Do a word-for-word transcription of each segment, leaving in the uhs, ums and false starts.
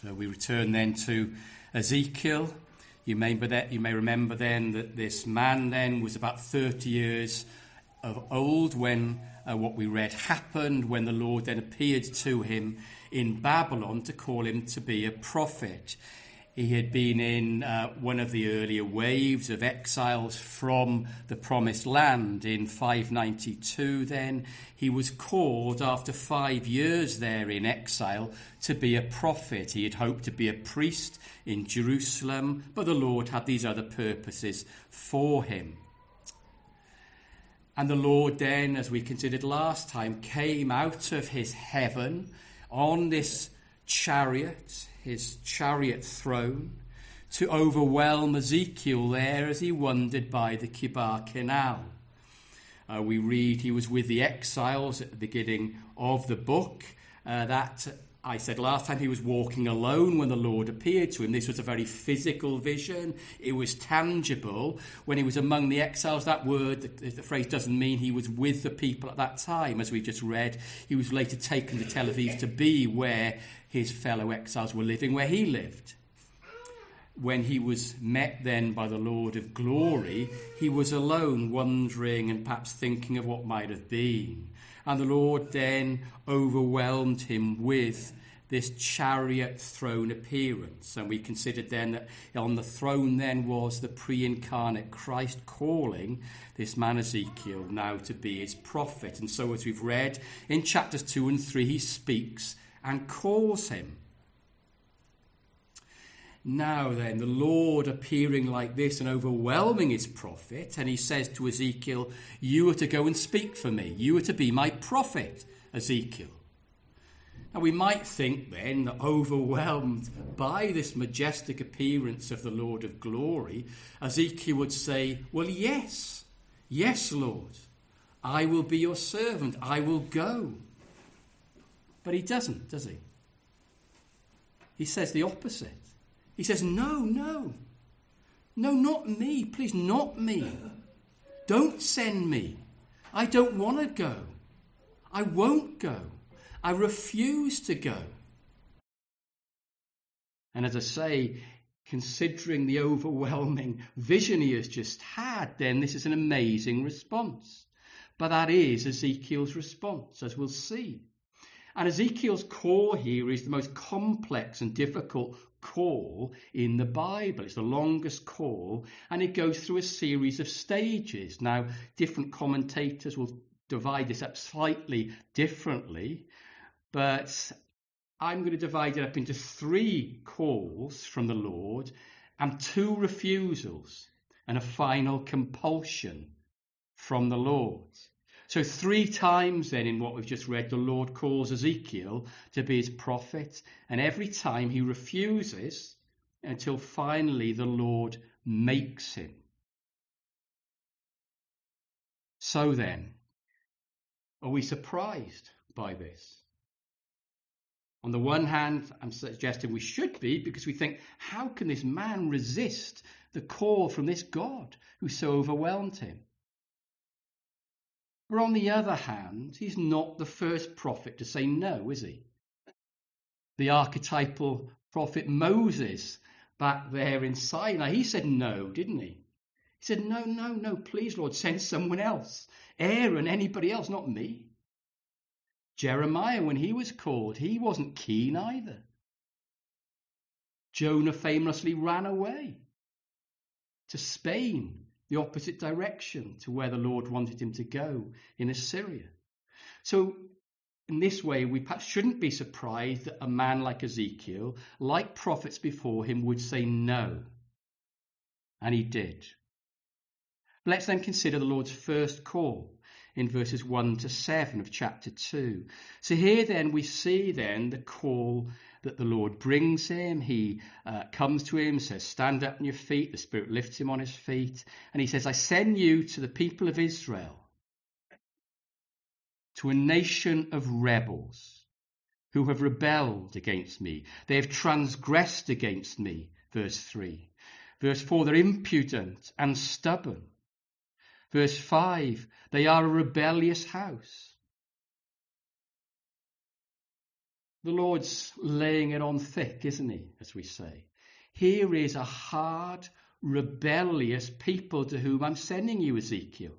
So we return then to Ezekiel. You may, that, you may remember then that this man then was about thirty years of old when uh, what we read happened, when the Lord then appeared to him in Babylon to call him to be a prophet. He had been in uh, one of the earlier waves of exiles from the Promised Land in five ninety-two then. He was called after five years there in exile to be a prophet. He had hoped to be a priest in Jerusalem, but the Lord had these other purposes for him. And the Lord then, as we considered last time, came out of his heaven on this chariot, his chariot throne, to overwhelm Ezekiel there as he wandered by the Kibar Canal. Uh, we read he was with the exiles at the beginning of the book. Uh, that, I said last time, he was walking alone when the Lord appeared to him. This was a very physical vision. It was tangible. When he was among the exiles, that word, the, the phrase doesn't mean he was with the people at that time. As we just read, he was later taken to Tel Aviv to be where his fellow exiles were living, where he lived. When he was met then by the Lord of glory, he was alone, wondering and perhaps thinking of what might have been. And the Lord then overwhelmed him with this chariot throne appearance. And we considered then that on the throne then was the pre-incarnate Christ calling this man Ezekiel now to be his prophet. And so as we've read in chapters two and three, he speaks and calls him. Now then, the Lord appearing like this and overwhelming his prophet, and he says to Ezekiel, you are to go and speak for me. You are to be my prophet, Ezekiel. Now we might think then that overwhelmed by this majestic appearance of the Lord of glory, Ezekiel would say, well, yes, yes, Lord, I will be your servant. I will go. But he doesn't, does he? He says the opposite. He says, no, no, no, not me. Please, not me. Don't send me. I don't want to go. I won't go. I refuse to go. And as I say, considering the overwhelming vision he has just had, then this is an amazing response. But that is Ezekiel's response, as we'll see. And Ezekiel's call here is the most complex and difficult call in the Bible. It's the longest call, and it goes through a series of stages. Now, different commentators will divide this up slightly differently, but I'm going to divide it up into three calls from the Lord and two refusals and a final compulsion from the Lord. So three times then in what we've just read, the Lord calls Ezekiel to be his prophet, and every time he refuses until finally the Lord makes him. So then, are we surprised by this? On the one hand, I'm suggesting we should be, because we think, how can this man resist the call from this God who so overwhelmed him? But on the other hand, he's not the first prophet to say no, is he? The archetypal prophet Moses back there in Sinai, he said no, didn't he? He said, no, no, no, please, Lord, send someone else. Aaron, anybody else, not me. Jeremiah, when he was called, he wasn't keen either. Jonah famously ran away to Spain, the opposite direction to where the Lord wanted him to go in Assyria. So in this way, we perhaps shouldn't be surprised that a man like Ezekiel, like prophets before him, would say no. And he did. Let's then consider the Lord's first call in verses one to seven of chapter two. So here then we see then the call that the Lord brings him. He uh, comes to him, says, stand up on your feet. The Spirit lifts him on his feet. And he says, I send you to the people of Israel, to a nation of rebels who have rebelled against me. They have transgressed against me, verse three. Verse four, they're impudent and stubborn. Verse five, they are a rebellious house. The Lord's laying it on thick, isn't he, as we say? Here is a hard, rebellious people to whom I'm sending you, Ezekiel.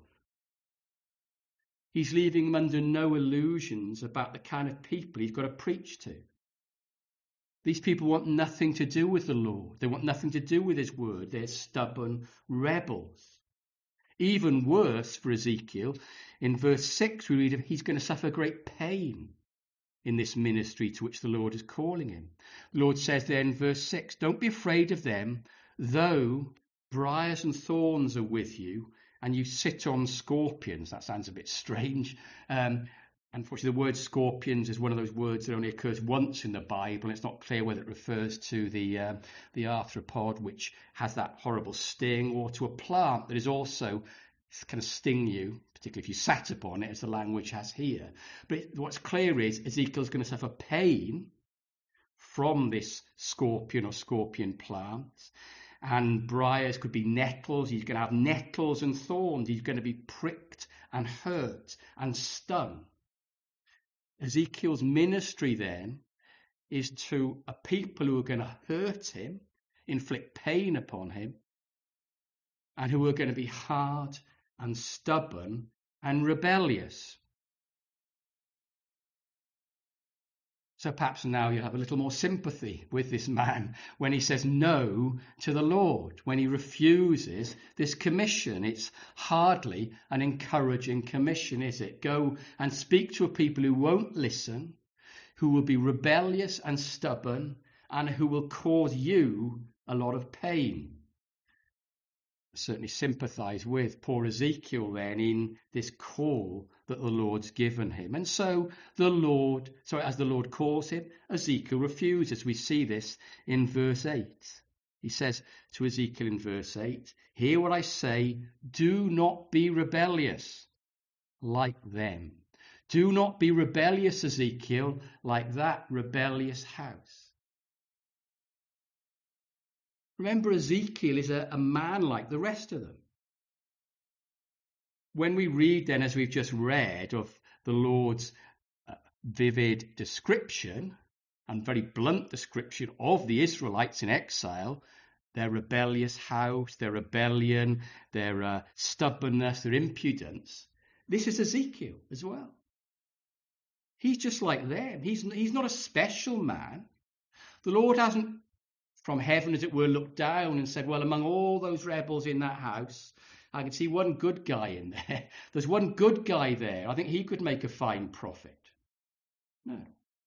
He's leaving them under no illusions about the kind of people he's got to preach to. These people want nothing to do with the Lord. They want nothing to do with his word. They're stubborn rebels. Even worse for Ezekiel, in verse six we read he's going to suffer great pain in this ministry to which the Lord is calling him. The Lord says there in verse six, don't be afraid of them, though briars and thorns are with you, and you sit on scorpions. That sounds a bit strange. Um, unfortunately, the word scorpions is one of those words that only occurs once in the Bible, and it's not clear whether it refers to the uh, the arthropod, which has that horrible sting, or to a plant that is also kind of sting you, particularly if you sat upon it, as the language has here. But what's clear is Ezekiel's going to suffer pain from this scorpion or scorpion plant. And briars could be nettles. He's going to have nettles and thorns. He's going to be pricked and hurt and stung. Ezekiel's ministry then is to a people who are going to hurt him, inflict pain upon him, and who are going to be hard and stubborn and rebellious. So perhaps now you have a little more sympathy with this man when he says no to the Lord, when he refuses this commission. It's hardly an encouraging commission, is it? Go and speak to a people who won't listen, who will be rebellious and stubborn, and who will cause you a lot of pain. I certainly sympathize with poor Ezekiel then in this call that the Lord's given him. And so the Lord, so as the Lord calls him, Ezekiel refuses. We see this in verse eight. He says to Ezekiel in verse eight, hear what I say, do not be rebellious like them. Do not be rebellious, Ezekiel, like that rebellious house. Remember, Ezekiel is a, a man like the rest of them. When we read then, as we've just read, of the Lord's uh, vivid description and very blunt description of the Israelites in exile, their rebellious house, their rebellion, their uh, stubbornness, their impudence, this is Ezekiel as well. He's just like them. He's, he's not a special man. The Lord hasn't from heaven, as it were, looked down and said, well, among all those rebels in that house, I can see one good guy in there. There's one good guy there. I think he could make a fine prophet. No.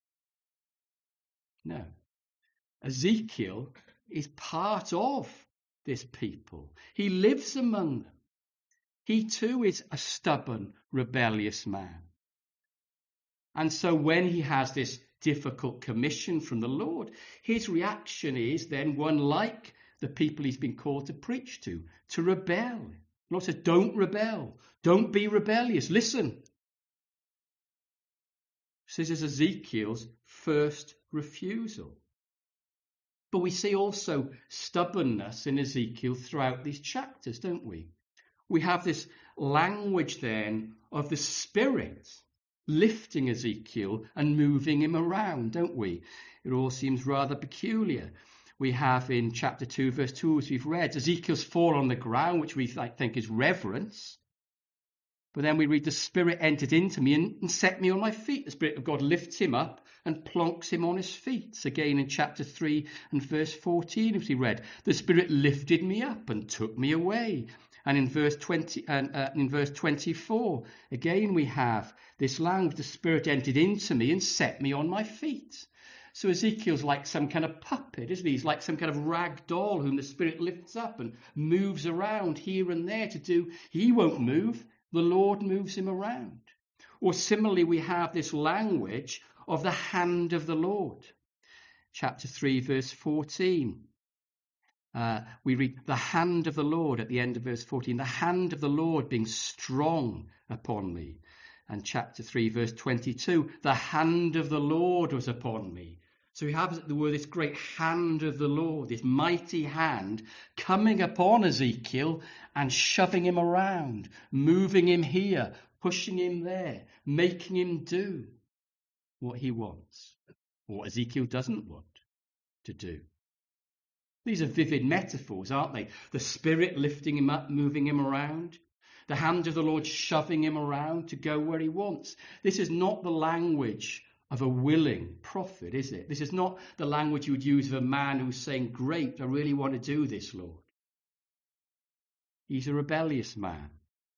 No. Ezekiel is part of this people. He lives among them. He too is a stubborn, rebellious man. And so when he has this difficult commission from the Lord, his reaction is then one like the people he's been called to preach to, to rebel. The Lord says, don't rebel. Don't be rebellious. Listen. This is Ezekiel's first refusal. But we see also stubbornness in Ezekiel throughout these chapters, don't we? We have this language then of the Spirit lifting Ezekiel and moving him around, don't we? It all seems rather peculiar. We have in chapter two, verse two, as we've read, Ezekiel's fall on the ground, which we think is reverence. But then we read, the Spirit entered into me and, and set me on my feet. The Spirit of God lifts him up and plonks him on his feet. Again in chapter three and verse fourteen, as we read, the Spirit lifted me up and took me away. And in verse twenty and uh, in verse twenty-four, again we have this language, the Spirit entered into me and set me on my feet. So Ezekiel's like some kind of puppet, isn't he? He's like some kind of rag doll whom the Spirit lifts up and moves around here and there to do. He won't move. The Lord moves him around. Or similarly, we have this language of the hand of the Lord. Chapter three, verse fourteen. Uh, we read the hand of the Lord at the end of verse fourteen, the hand of the Lord being strong upon me. And chapter three, verse twenty-two, the hand of the Lord was upon me. So we have the word, this great hand of the Lord, this mighty hand coming upon Ezekiel and shoving him around, moving him here, pushing him there, making him do what he wants. or Ezekiel doesn't want to do. These are vivid metaphors, aren't they? The Spirit lifting him up, moving him around. The hand of the Lord shoving him around to go where he wants. This is not the language of a willing prophet, is it? This is not the language you would use of a man who's saying, great, I really want to do this, Lord. He's a rebellious man.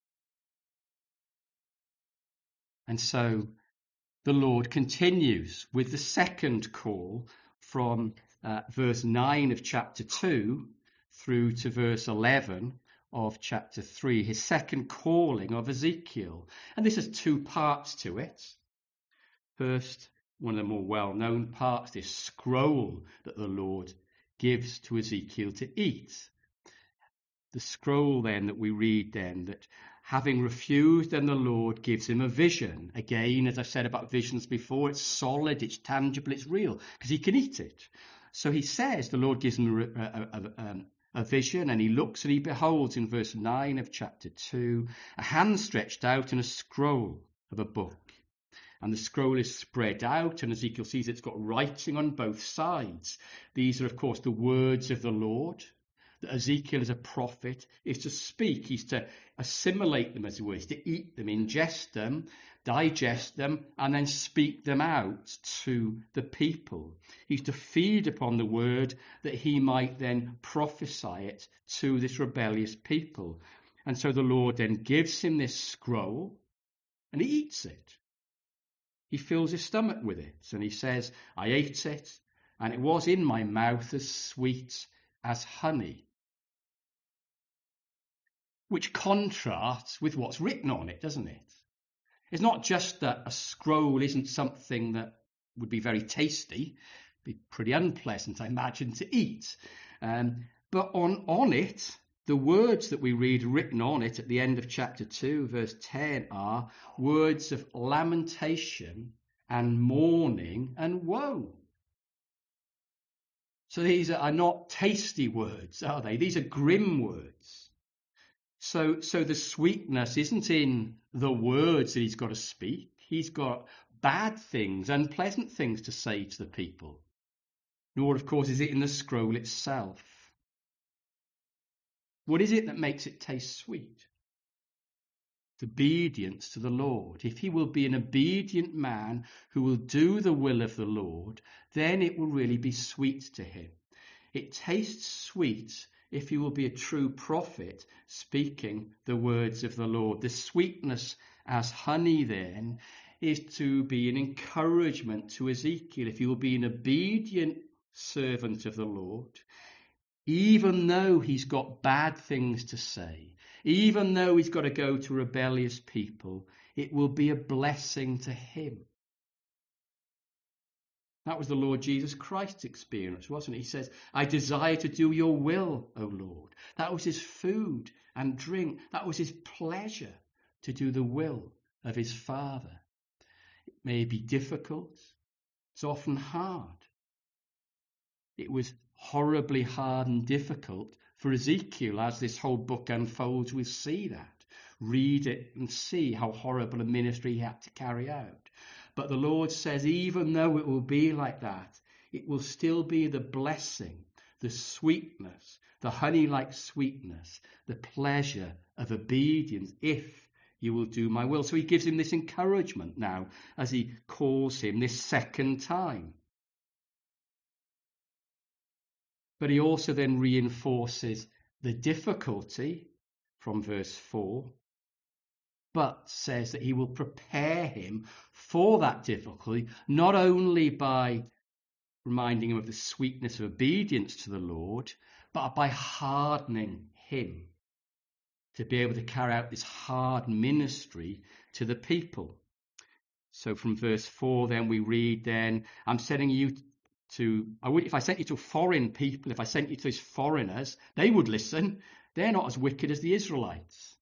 And so the Lord continues with the second call from uh, verse nine of chapter two through to verse eleven of chapter three, his second calling of Ezekiel. And this has two parts to it. First, one of the more well-known parts, this scroll that the Lord gives to Ezekiel to eat. The scroll then that we read then, that having refused, then the Lord gives him a vision. Again, as I said about visions before, it's solid, it's tangible, it's real, because he can eat it. So he says, the Lord gives him a, a, a, a vision, and he looks and he beholds in verse nine of chapter two, a hand stretched out and a scroll of a book. And the scroll is spread out, and Ezekiel sees it's got writing on both sides. These are, of course, the words of the Lord. That Ezekiel, as a prophet, is to speak. He's to assimilate them, as it were. He's to eat them, ingest them, digest them, and then speak them out to the people. He's to feed upon the word that he might then prophesy it to this rebellious people. And so the Lord then gives him this scroll, and he eats it. He fills his stomach with it, and he says, I ate it, and it was in my mouth as sweet as honey. Which contrasts with what's written on it, doesn't it? It's not just that a scroll isn't something that would be very tasty, be pretty unpleasant, I imagine, to eat. Um, but on, on it, the words that we read written on it at the end of chapter two, verse ten, are words of lamentation and mourning and woe. So these are not tasty words, are they? These are grim words. So, so the sweetness isn't in the words that he's got to speak. He's got bad things, unpleasant things to say to the people. Nor, of course, is it in the scroll itself. What is it that makes it taste sweet? It's obedience to the Lord. If he will be an obedient man who will do the will of the Lord, then it will really be sweet to him. It tastes sweet if he will be a true prophet speaking the words of the Lord. The sweetness as honey then is to be an encouragement to Ezekiel. If he will be an obedient servant of the Lord, even though he's got bad things to say, even though he's got to go to rebellious people, it will be a blessing to him. That was the Lord Jesus Christ's experience, wasn't it? He says, I desire to do your will, O Lord. That was his food and drink. That was his pleasure, to do the will of his Father. It may be difficult. It's often hard. It was horribly hard and difficult for Ezekiel. As this whole book unfolds, we see that. Read it and see how horrible a ministry he had to carry out. But the Lord says, even though it will be like that, it will still be the blessing, the sweetness, the honey-like sweetness, the pleasure of obedience, if you will do my will. So he gives him this encouragement now as he calls him this second time. But he also then reinforces the difficulty from verse four, but says that he will prepare him for that difficulty, not only by reminding him of the sweetness of obedience to the Lord, but by hardening him to be able to carry out this hard ministry to the people. So from verse four then we read then, I'm sending you to, I would, if I sent you to foreign people, if I sent you to these foreigners, they would listen. They're not as wicked as the Israelites.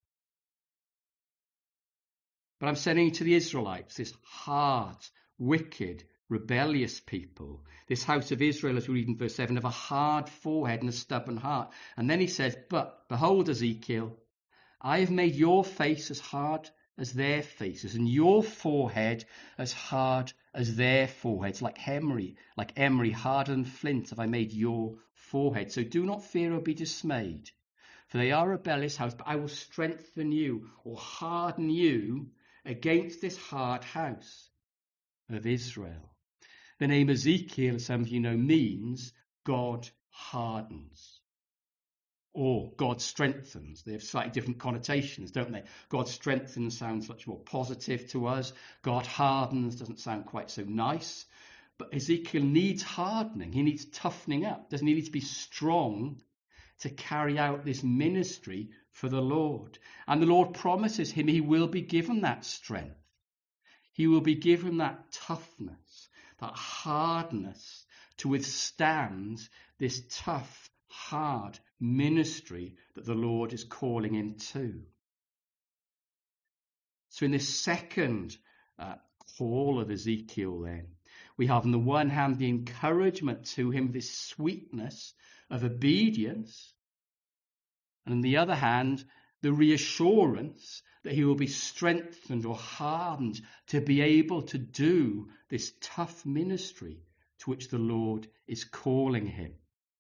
But I'm sending you to the Israelites, this hard, wicked, rebellious people. This house of Israel, as we read in verse seven, of a hard forehead and a stubborn heart. And then he says, but behold, Ezekiel, I have made your face as hard as their faces, and your forehead as hard as their foreheads, like Emery, like Emery, hardened flint have I made your forehead. So do not fear or be dismayed, for they are a rebellious house, but I will strengthen you or harden you against this hard house of Israel. The name Ezekiel, as some of you know, means God hardens or God strengthens. They have slightly different connotations, don't they? God strengthens sounds much more positive to us. God hardens doesn't sound quite so nice. But Ezekiel needs hardening. He needs toughening up. Doesn't he need to be strong to carry out this ministry for the Lord? And the Lord promises him he will be given that strength. He will be given that toughness, that hardness to withstand this tough, hard ministry that the Lord is calling him to. So in this second uh, call of Ezekiel then, we have on the one hand the encouragement to him, this sweetness of obedience, and on the other hand, the reassurance that he will be strengthened or hardened to be able to do this tough ministry to which the Lord is calling him.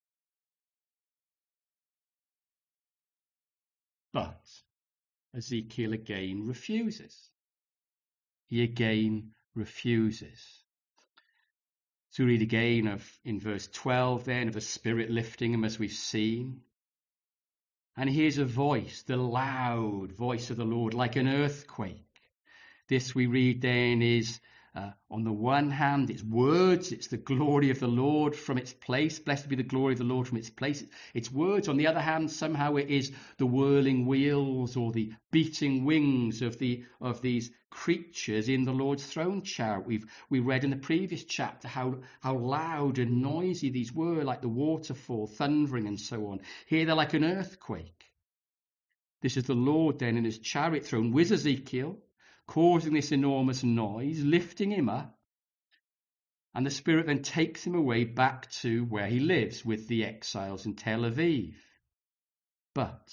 But Ezekiel again refuses. He again refuses. So we read again of in verse twelve then of the Spirit lifting him as we've seen. And he hears a voice, the loud voice of the Lord, like an earthquake. This we read then is, uh, on the one hand, it's words, it's the glory of the Lord from its place. Blessed be the glory of the Lord from its place. It's words. On the other hand, somehow it is the whirling wheels or the beating wings of the of these creatures in the Lord's throne chariot. We've we read in the previous chapter how, how loud and noisy these were, like the waterfall, thundering and so on. Here they're like an earthquake. This is the Lord then in his chariot throne with Ezekiel, causing this enormous noise, lifting him up, and the Spirit then takes him away back to where he lives with the exiles in Tel Aviv. But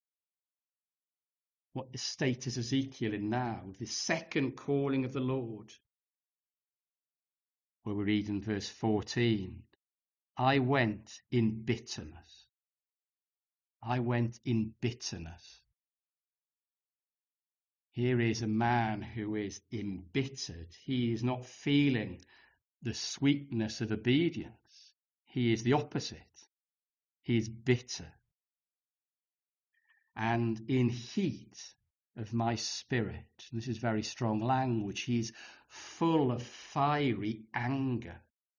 what state is Ezekiel in now, the second calling of the Lord? Where we read in verse fourteen, I went in bitterness. I went in bitterness. Here is a man who is embittered. He is not feeling the sweetness of obedience. He is the opposite. He is bitter. And in heat of my spirit, this is very strong language, he is full of fiery anger.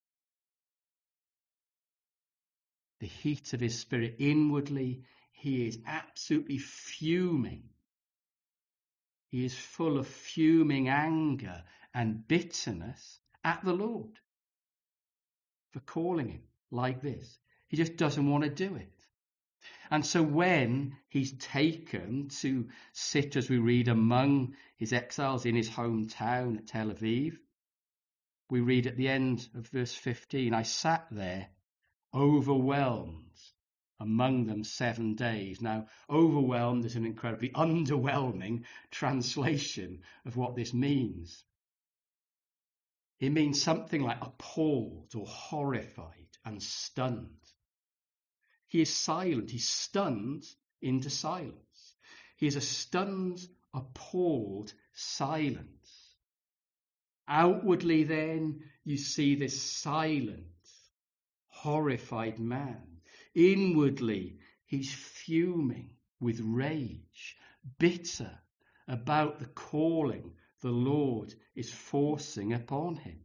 The heat of his spirit, inwardly, he is absolutely fuming. He is full of fuming anger and bitterness at the Lord for calling him like this. He just doesn't want to do it. And so when he's taken to sit, as we read, among his exiles in his hometown at Tel Aviv, we read at the end of verse fifteen, I sat there overwhelmed among them seven days. Now, overwhelmed is an incredibly underwhelming translation of what this means. It means something like appalled or horrified and stunned. He is silent. He's stunned into silence. He is a stunned, appalled silence. Outwardly, then, you see this silent, horrified man. Inwardly, he's fuming with rage, bitter about the calling the Lord is forcing upon him.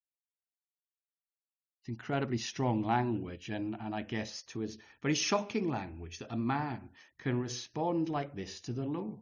It's incredibly strong language, and, and I guess to us, very shocking language that a man can respond like this to the Lord.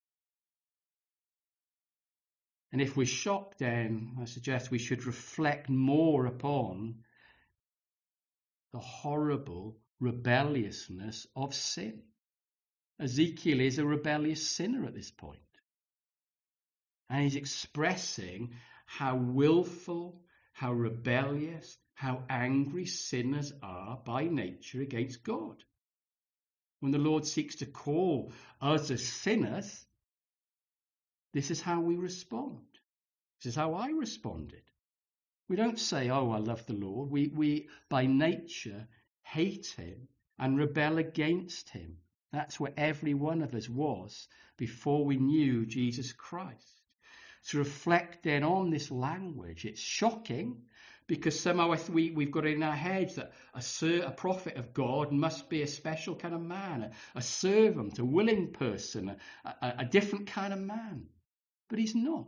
And if we're shocked, then I suggest we should reflect more upon the horrible rebelliousness of sin. Ezekiel is a rebellious sinner at this point. And he's expressing how willful, how rebellious, how angry sinners are by nature against God. When the Lord seeks to call us as sinners, this is how we respond. This is how I responded. We don't say, oh, I love the Lord. We, we by nature, hate him and rebel against him. That's where every one of us was before we knew Jesus Christ. To reflect then on this language, it's shocking because somehow we, we've got it in our heads that a, a prophet of God must be a special kind of man, a, a servant, a willing person, a, a, a different kind of man. But he's not.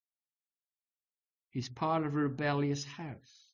He's part of a rebellious house.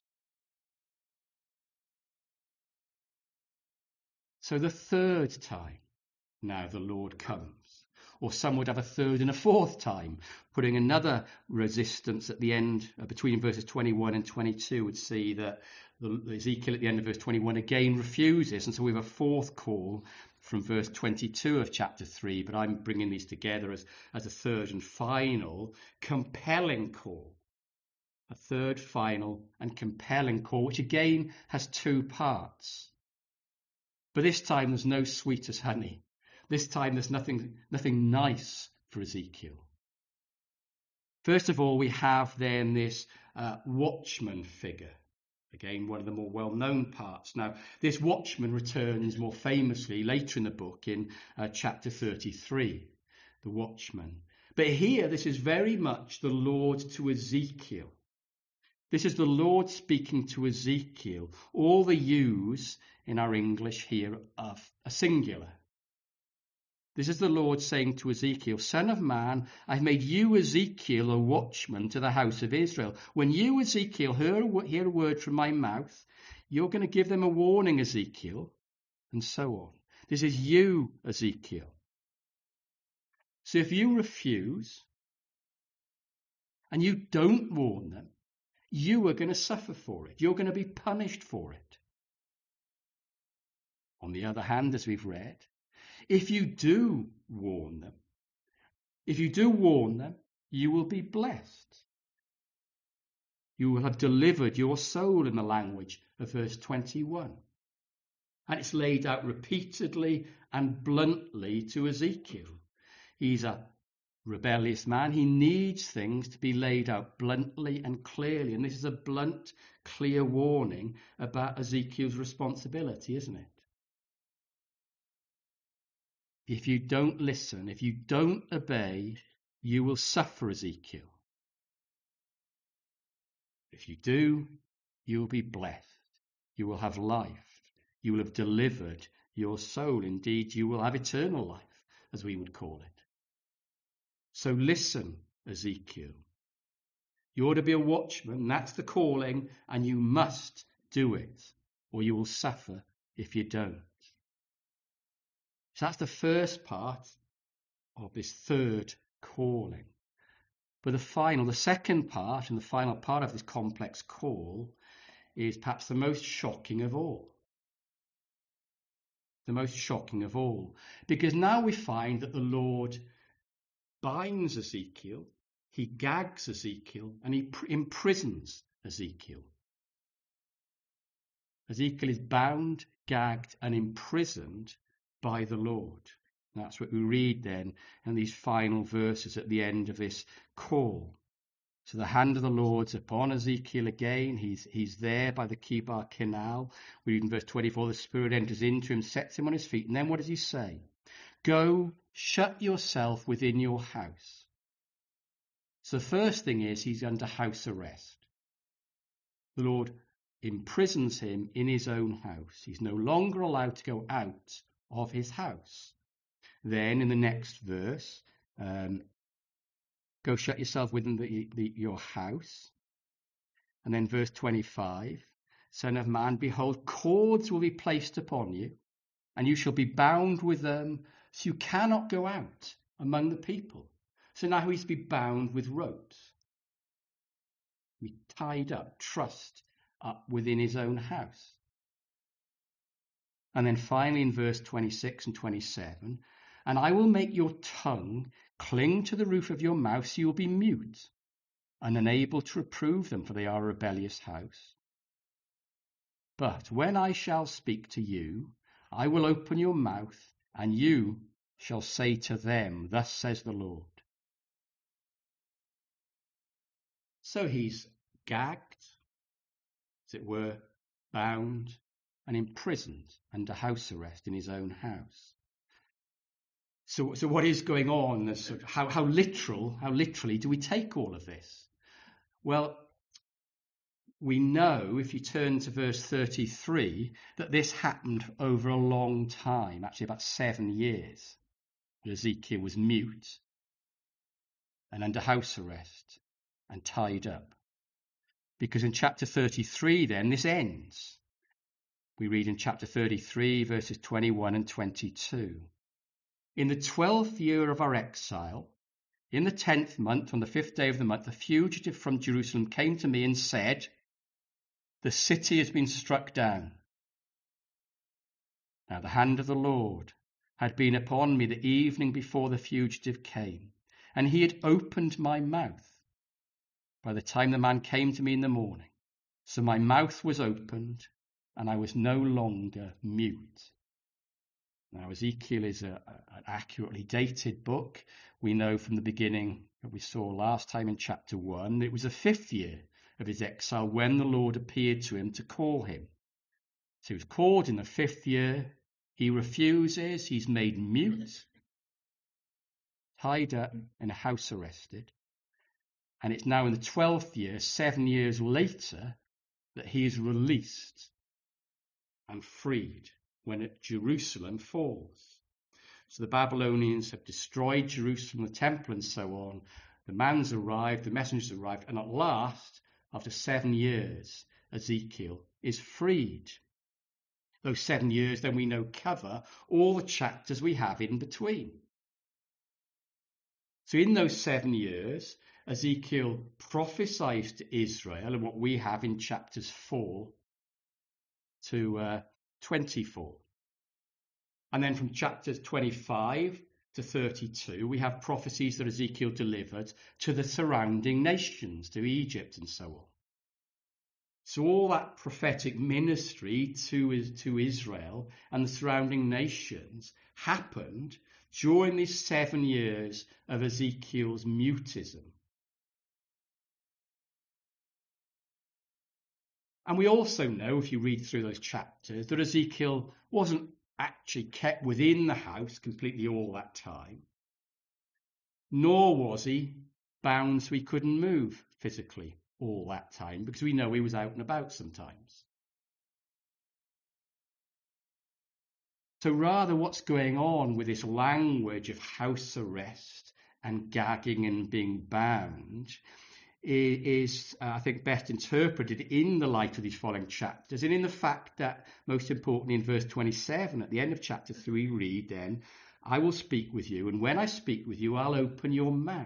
So the third time now the Lord comes. Or some would have a third and a fourth time, putting another resistance at the end, uh, between verses twenty-one and twenty-two, would see that the, Ezekiel at the end of verse twenty-one again refuses. And so we have a fourth call from verse twenty-two of chapter three, but I'm bringing these together as, as a third and final compelling call. A third, final and compelling call, which again has two parts. But this time there's no sweet as honey. This time there's nothing, nothing nice for Ezekiel. First of all, we have then this uh, watchman figure. Again, one of the more well-known parts. Now, this watchman returns more famously later in the book in uh, chapter thirty-three, the watchman. But here, this is very much the Lord to Ezekiel. This is the Lord speaking to Ezekiel. All the yous in our English here are a singular. This is the Lord saying to Ezekiel, Son of man, I've made you, Ezekiel, a watchman to the house of Israel. When you, Ezekiel, hear, hear a word from my mouth, you're going to give them a warning, Ezekiel, and so on. This is you, Ezekiel. So if you refuse and you don't warn them, you are going to suffer for it. You're going to be punished for it. On the other hand, as we've read, if you do warn them, if you do warn them, you will be blessed. You will have delivered your soul in the language of verse twenty-one. And it's laid out repeatedly and bluntly to Ezekiel. He's a rebellious man. He needs things to be laid out bluntly and clearly. And this is a blunt, clear warning about Ezekiel's responsibility, isn't it? If you don't listen, if you don't obey, you will suffer, Ezekiel. If you do, you will be blessed. You will have life. You will have delivered your soul. Indeed, you will have eternal life, as we would call it. So listen, Ezekiel. You ought to be a watchman. That's the calling, and you must do it, or you will suffer if you don't. So that's the first part of this third calling. But the final, the second part, and the final part of this complex call is perhaps the most shocking of all. The most shocking of all. Because now we find that the Lord binds Ezekiel, he gags Ezekiel, and he imprisons Ezekiel. Ezekiel is bound, gagged, and imprisoned by the Lord. That's what we read then in these final verses at the end of this call. So the hand of the Lord's upon Ezekiel again. He's, he's there by the Kibar Canal. We read in verse twenty-four, the Spirit enters into him, sets him on his feet. And then what does he say? Go, shut yourself within your house. So the first thing is he's under house arrest. The Lord imprisons him in his own house. He's no longer allowed to go out of his house. Then in the next verse, um, go shut yourself within the, the, your house. And then verse twenty-five, Son of man, behold, cords will be placed upon you, and you shall be bound with them, so you cannot go out among the people. So now he's to be bound with ropes. Be tied up, trussed up within his own house. And then finally in verse twenty-six and twenty-seven, and I will make your tongue cling to the roof of your mouth, so you will be mute and unable to reprove them, for they are a rebellious house. But when I shall speak to you, I will open your mouth, and you shall say to them, thus says the Lord. So he's gagged, as it were, bound and imprisoned under house arrest in his own house. So, so what is going on? Sort of how, how literal, how literally do we take all of this? Well, we know, if you turn to verse thirty-three, that this happened over a long time, actually about seven years. Ezekiel was mute and under house arrest and tied up. Because in chapter thirty-three, then, this ends. We read in chapter thirty-three, verses twenty-one and twenty-two. In the twelfth year of our exile, in the tenth month, on the fifth day of the month, the fugitive from Jerusalem came to me and said, "The city has been struck down." Now the hand of the Lord had been upon me the evening before the fugitive came, and he had opened my mouth by the time the man came to me in the morning. So my mouth was opened, and I was no longer mute. Now, Ezekiel is a, a, an accurately dated book. We know from the beginning that we saw last time in chapter one, it was the fifth year of his exile when the Lord appeared to him to call him. So he was called in the fifth year. He refuses. He's made mute, tied up in a house arrested. And it's now in the twelfth year, seven years later, that he is released and freed when Jerusalem falls. So the Babylonians have destroyed Jerusalem, the temple and so on. The man's arrived, the messengers arrived, and at last, after seven years, Ezekiel is freed. Those seven years, then we know, cover all the chapters we have in between. So in those seven years, Ezekiel prophesies to Israel, and what we have in chapters four to uh, twenty-four. And then from chapters twenty-five to thirty-two, we have prophecies that Ezekiel delivered to the surrounding nations, to Egypt and so on. So all that prophetic ministry to, to Israel and the surrounding nations happened during these seven years of Ezekiel's mutism. And we also know, if you read through those chapters, that Ezekiel wasn't actually kept within the house completely all that time, nor was he bound so he couldn't move physically all that time, because we know he was out and about sometimes. So rather, what's going on with this language of house arrest and gagging and being bound is, uh, I think, best interpreted in the light of these following chapters, and in the fact that, most importantly, in verse twenty-seven, at the end of chapter three, we read then, "I will speak with you, and when I speak with you, I'll open your mouth."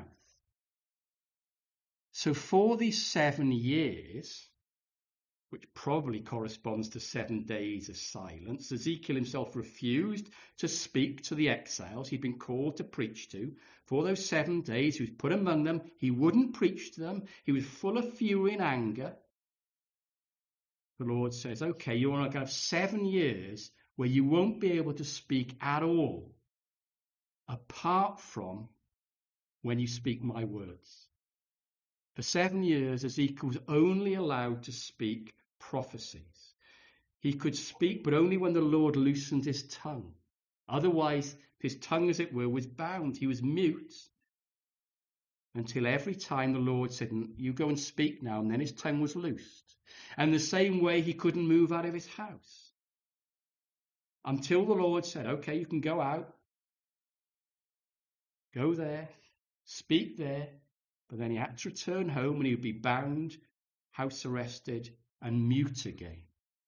So for these seven years, which probably corresponds to seven days of silence, Ezekiel himself refused to speak to the exiles he'd been called to preach to. For those seven days he was put among them. He wouldn't preach to them. He was full of fury and anger. The Lord says, okay, you're going to have seven years where you won't be able to speak at all, apart from when you speak my words. For seven years, Ezekiel was only allowed to speak prophecies. He could speak, but only when the Lord loosened his tongue. Otherwise, his tongue, as it were, was bound. He was mute until every time the Lord said, "You go and speak now," and then his tongue was loosed. And the same way, he couldn't move out of his house until the Lord said, okay, you can go out, go there, speak there. But then he had to return home and he would be bound, house arrested, and mute again.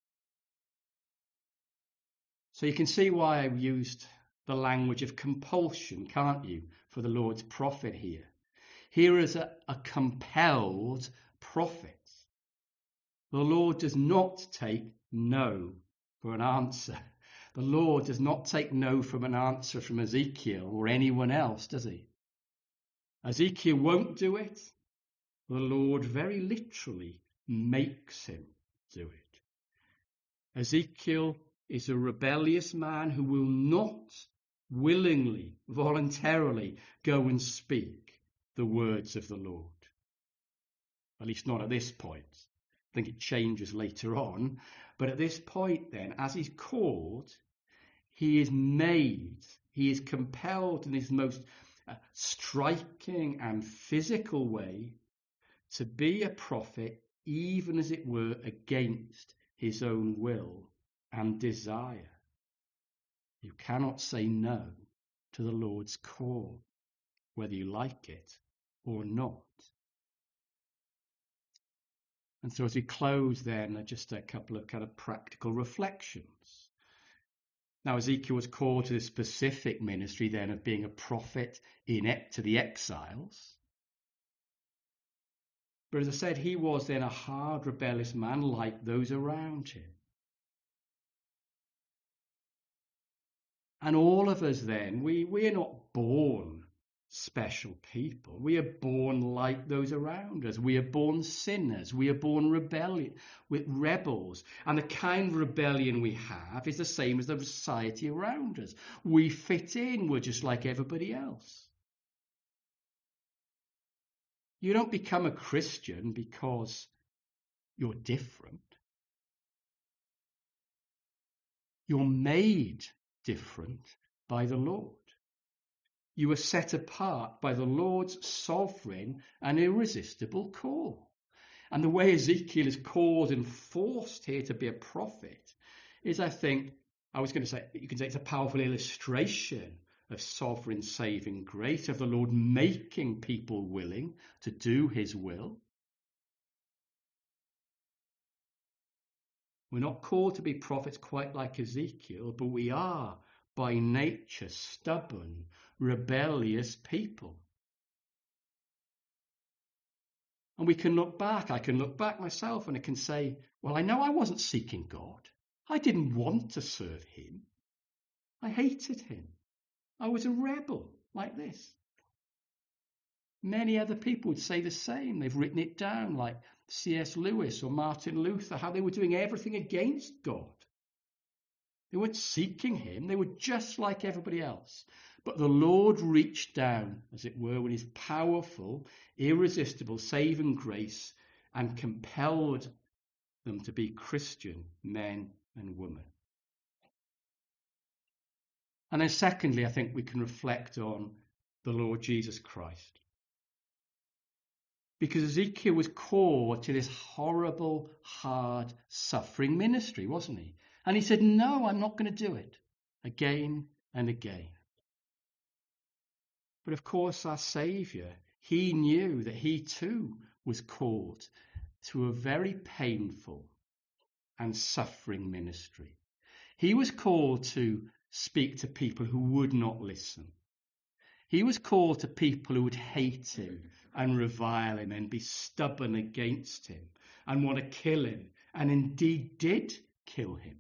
So you can see why I've used the language of compulsion, can't you, for the Lord's prophet here. Here is a, a compelled prophet. The Lord does not take no for an answer. The Lord does not take no from an answer from Ezekiel or anyone else, does he? Ezekiel won't do it. The Lord very literally makes him do it. Ezekiel is a rebellious man who will not willingly, voluntarily go and speak the words of the Lord. At least not at this point. I think it changes later on. But at this point then, as he's called, he is made, he is compelled in his most uh, striking and physical way to be a prophet, even as it were against his own will and desire. You cannot say no to the Lord's call, whether you like it or not. And so as we close then, just a couple of kind of practical reflections. Now, Ezekiel was called to this specific ministry then of being a prophet in to the exiles. But as I said, he was then a hard, rebellious man like those around him. And all of us then, we, we are not born special people. We are born like those around us. We are born sinners. We are born rebellion, with rebels. And the kind of rebellion we have is the same as the society around us. We fit in. We're just like everybody else. You don't become a Christian because you're different. You're made different by the Lord. You are set apart by the Lord's sovereign and irresistible call. And the way Ezekiel is called and forced here to be a prophet is, I think, I was going to say, you can say it's a powerful illustration of sovereign saving grace, of the Lord making people willing to do his will. We're not called to be prophets quite like Ezekiel, but we are by nature stubborn, rebellious people. And we can look back, I can look back myself and I can say, well, I know I wasn't seeking God. I didn't want to serve him. I hated him. I was a rebel like this. Many other people would say the same. They've written it down, like C S Lewis or Martin Luther, how they were doing everything against God. They weren't seeking him. They were just like everybody else. But the Lord reached down, as it were, with his powerful, irresistible saving grace and compelled them to be Christian men and women. And then secondly, I think we can reflect on the Lord Jesus Christ. Because Ezekiel was called to this horrible, hard, suffering ministry, wasn't he? And he said, no, I'm not going to do it. Again and again. But of course, our Saviour, he knew that he too was called to a very painful and suffering ministry. He was called to speak to people who would not listen. He was called to people who would hate him and revile him and be stubborn against him and want to kill him, and indeed did kill him.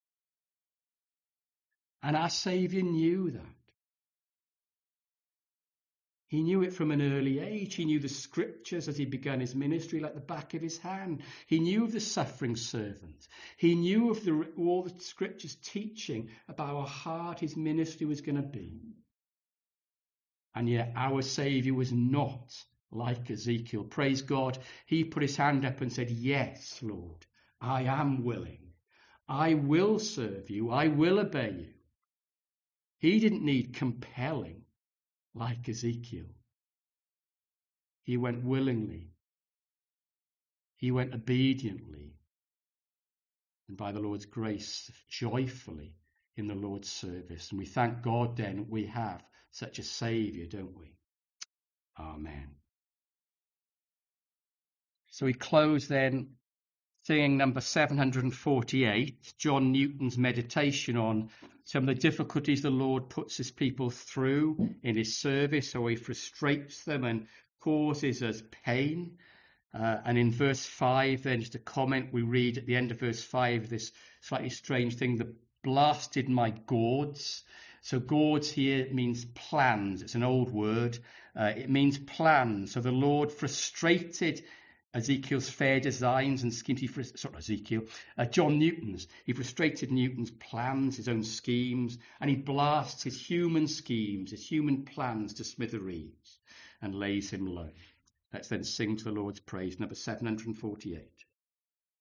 And our Saviour knew that. He knew it from an early age. He knew the scriptures as he began his ministry like the back of his hand. He knew of the suffering servant. He knew of the, all the scriptures teaching about how hard his ministry was going to be. And yet our Saviour was not like Ezekiel. Praise God. He put his hand up and said, yes, Lord, I am willing. I will serve you. I will obey you. He didn't need compelling like Ezekiel. He went willingly. He went obediently. And by the Lord's grace, joyfully in the Lord's service. And we thank God then that we have such a Saviour, don't we? Amen. So we close then singing number seven hundred forty-eight, John Newton's meditation on some of the difficulties the Lord puts his people through in his service, how he frustrates them and causes us pain. Uh, and in verse five, then just a comment, we read at the end of verse five, this slightly strange thing, the blasted my gourds. So gourds here means plans. It's an old word. Uh, it means plans. So the Lord frustrated Ezekiel's fair designs and schemes. He frust- sorry, Ezekiel, uh, John Newton's. He frustrated Newton's plans, his own schemes, and he blasts his human schemes, his human plans to smithereens and lays him low. Let's then sing to the Lord's praise, number seven hundred forty-eight.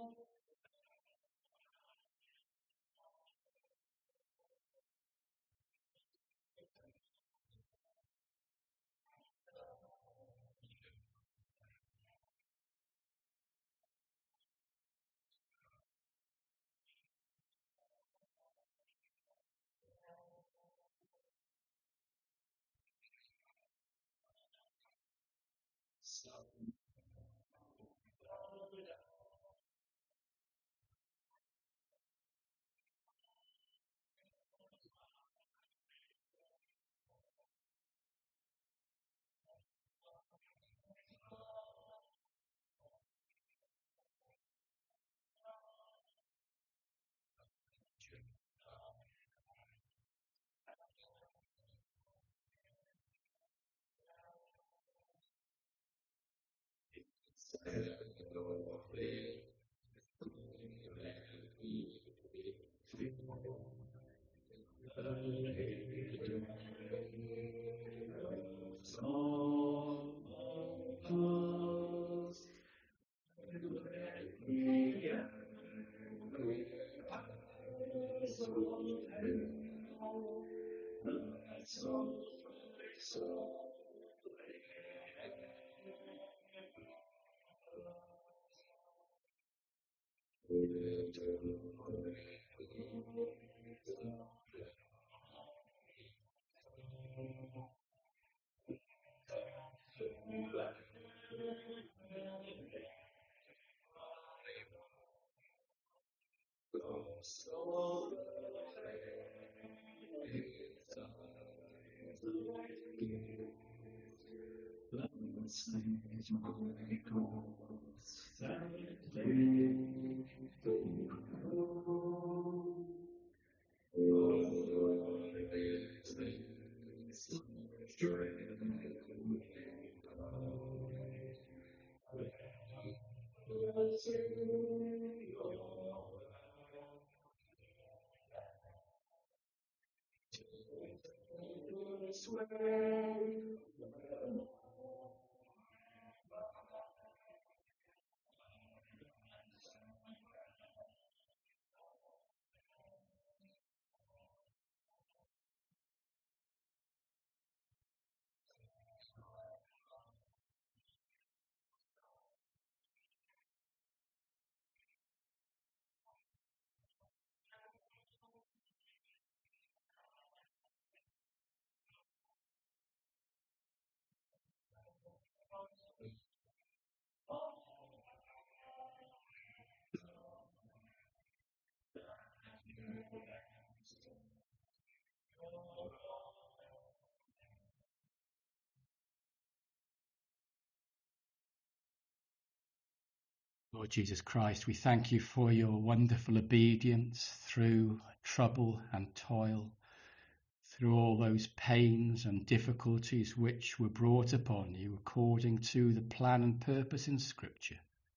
Lord Jesus Christ, we thank you for your wonderful obedience through trouble and toil, through all those pains and difficulties which were brought upon you according to the plan and purpose in Scripture.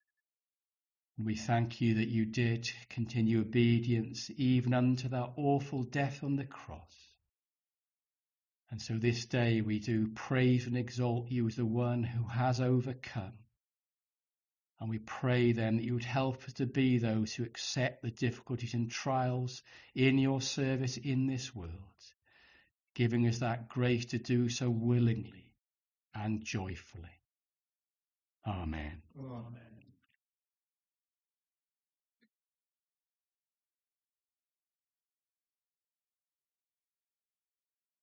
And we thank you that you did continue obedience even unto that awful death on the cross. And so this day we do praise and exalt you as the one who has overcome. And we pray then that you would help us to be those who accept the difficulties and trials in your service in this world, giving us that grace to do so willingly and joyfully. Amen. Amen.